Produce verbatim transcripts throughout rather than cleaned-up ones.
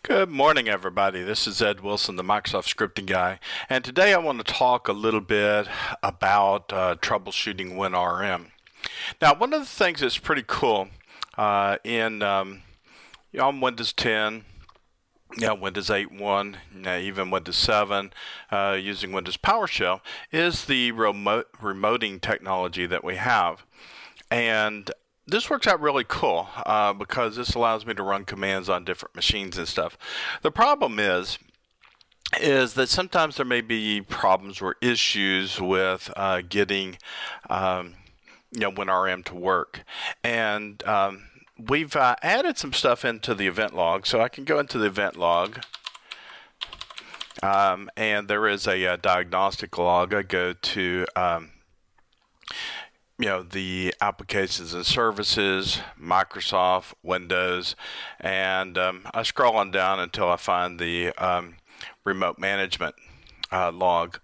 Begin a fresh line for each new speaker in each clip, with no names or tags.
Good morning, everybody. This is Ed Wilson, the Microsoft Scripting Guy, and today I want to talk a little bit about uh, troubleshooting WinRM. Now, one of the things that's pretty cool uh, in um, you know, on Windows ten, you know, Windows eight point one, you know, even Windows seven, uh, using Windows PowerShell, is the remote remoting technology that we have. And this works out really cool uh, because this allows me to run commands on different machines and stuff. The problem is is that sometimes there may be problems or issues with uh, getting um, you know WinRM to work, and um, we've uh, added some stuff into the event log, so I can go into the event log. Um, and there is a, a diagnostic log. I go to um, you know, the applications and services, Microsoft, Windows, and um, I scroll on down until I find the um, remote management uh, log.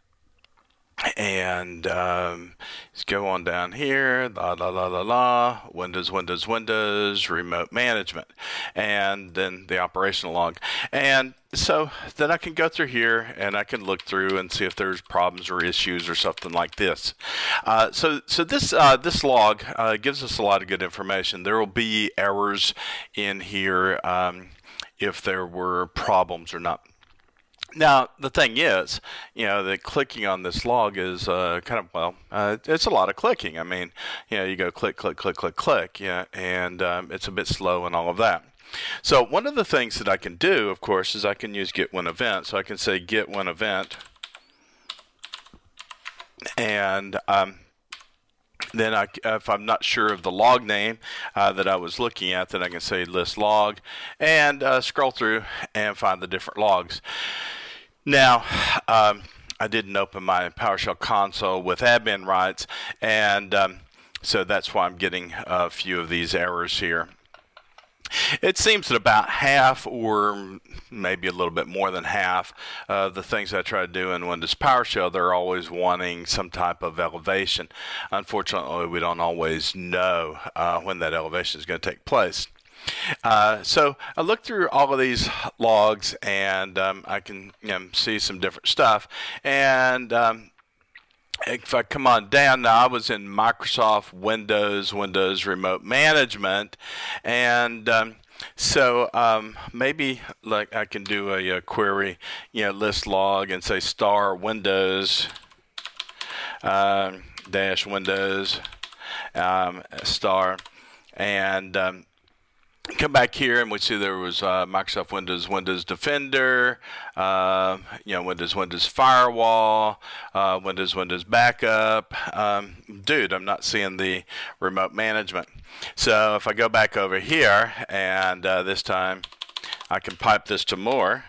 And um, let's go on down here, la la la la la, Windows, Windows, Windows, remote management, and then the operational log. And so then I can go through here and I can look through and see if there's problems or issues or something like this. Uh, so so this uh, this log uh, gives us a lot of good information. There will be errors in here um, if there were problems or not. Now, the thing is, you know, that clicking on this log is uh, kind of, well, uh, it's a lot of clicking. I mean, you know, you go click, click, click, click, click, yeah, and um, it's a bit slow and all of that. So one of the things that I can do, of course, is I can use get one event. So I can say get one event, and um, then I, if I'm not sure of the log name uh, that I was looking at, then I can say list log and uh, scroll through and find the different logs. Now, um, I didn't open my PowerShell console with admin rights, and um, so that's why I'm getting a few of these errors here. It seems that about half, or maybe a little bit more than half, of the things I try to do in Windows PowerShell, they're always wanting some type of elevation. Unfortunately, we don't always know uh, when that elevation is going to take place. Uh, so I look through all of these logs, and um, I can you know, see some different stuff. And um, if I come on down, now I was in Microsoft Windows, Windows Remote Management, and um, so um, maybe like I can do a, a query, you know, list log and say star Windows uh, dash Windows um, star, and um, come back here and we see there was uh, Microsoft Windows, Windows Defender, uh, you know, Windows, Windows Firewall, uh, Windows, Windows Backup. Um, dude, I'm not seeing the remote management. So if I go back over here, and uh, this time I can pipe this to more,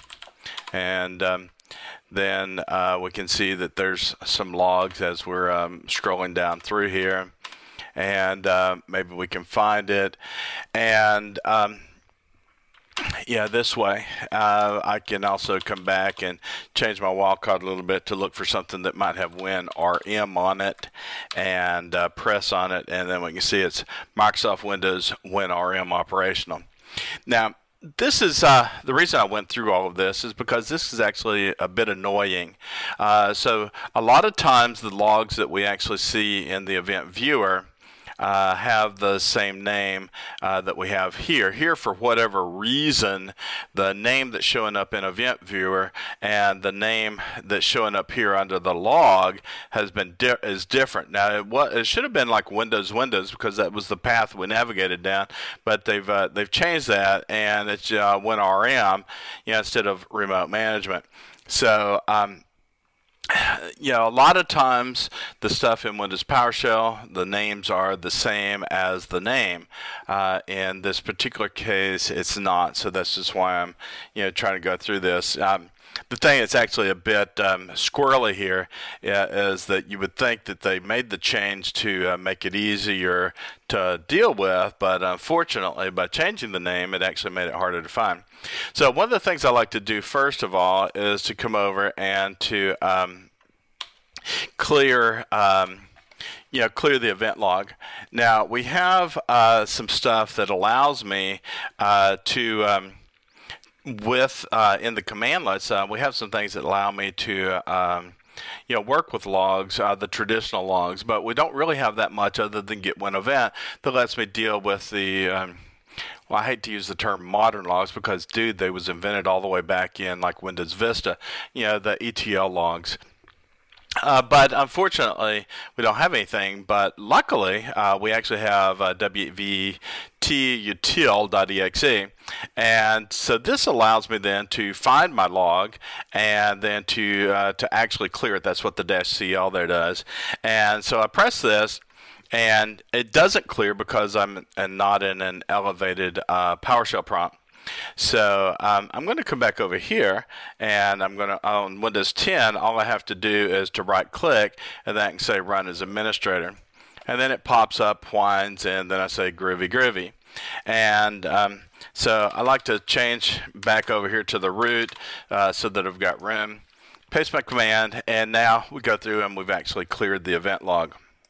and um, then uh, we can see that there's some logs as we're um, scrolling down through here. And uh, maybe we can find it, and um, yeah, this way uh, I can also come back and change my wildcard a little bit to look for something that might have WinRM on it, and uh, press on it, and then we can see it's Microsoft Windows WinRM operational. Now, this is uh, the reason I went through all of this is because this is actually a bit annoying. Uh, so a lot of times the logs that we actually see in the event viewer Uh, have the same name uh, that we have here. Here, for whatever reason, the name that's showing up in Event Viewer and the name that's showing up here under the log has been di is different. Now, it, what, it should have been like Windows Windows because that was the path we navigated down, but they've uh, they've changed that, and it's uh, WinRM, you know, instead of Remote Management. So. Um, You know, a lot of times the stuff in Windows PowerShell, the names are the same as the name. Uh, in this particular case, it's not. So that's just why I'm, you know, trying to go through this. Um, the thing that's actually a bit um, squirrely here uh, is that you would think that they made the change to uh, make it easier to deal with, but unfortunately, by changing the name, it actually made it harder to find. So one of the things I like to do first of all is to come over and to um, clear um, you know, clear the event log. Now we have uh, some stuff that allows me uh, to um, with uh, in the cmdlets, uh, we have some things that allow me to um, you know, work with logs, uh, the traditional logs, but we don't really have that much other than get one event that lets me deal with the um, well, I hate to use the term modern logs because, dude, they was invented all the way back in like Windows Vista, you know, the E T L logs. Uh, but unfortunately, we don't have anything. But luckily, uh, we actually have uh, W V T util dot E X E. And so this allows me then to find my log and then to uh, to actually clear it. That's what the dash C L there does. And so I press this, and it doesn't clear because I'm, I'm not in an elevated uh, PowerShell prompt. So um, I'm going to come back over here, and I'm going to, on Windows ten, all I have to do is to right click, and then I can say run as administrator. And then it pops up, whines, and then I say groovy groovy. And um, so I like to change back over here to the root uh, so that I've got room. Paste my command, and now we go through and we've actually cleared the event log.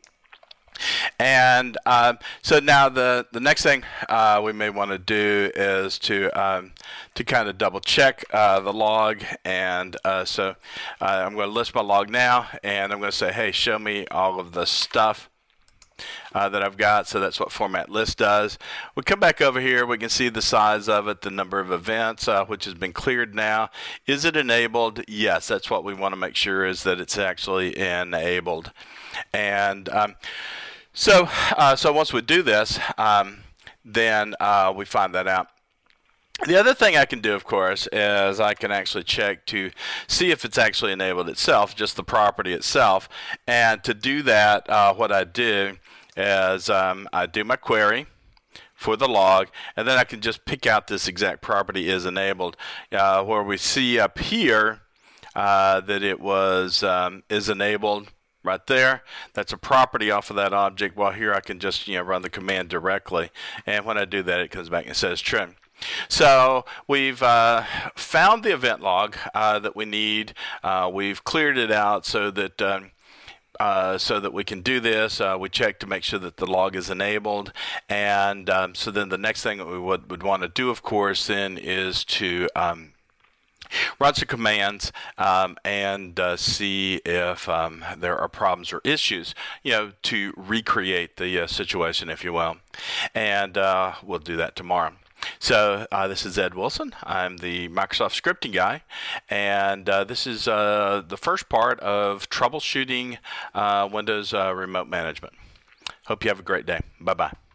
And um, so now the the next thing uh, we may want to do is to um, to kind of double check uh, the log. And uh, so uh, I'm going to list my log now, and I'm going to say, hey, show me all of the stuff Uh, that I've got. So that's what format list does. We come back over here, we can see the size of it, the number of events, uh, which has been cleared now. Is it enabled? Yes, that's what we want to make sure, is that it's actually enabled. And um, so uh, so once we do this, um, then uh, we find that out. The other thing I can do, of course, is I can actually check to see if it's actually enabled itself, just the property itself. And to do that, uh, what I do is um, I do my query for the log, and then I can just pick out this exact property is enabled. Uh, where we see up here uh, that it was um, is enabled right there. That's a property off of that object. While here I can just, you know, run the command directly, and when I do that, it comes back and says trim. So we've uh, found the event log uh, that we need. Uh, we've cleared it out so that um, uh, so that we can do this. Uh, we check to make sure that the log is enabled, and um, so then the next thing that we would, would want to do, of course, then is to um, run some commands um, and uh, see if um, there are problems or issues, you know, to recreate the uh, situation, if you will. And uh, we'll do that tomorrow. So uh, this is Ed Wilson. I'm the Microsoft scripting guy, and uh, this is uh, the first part of troubleshooting uh, Windows uh, remote management. Hope you have a great day. Bye-bye.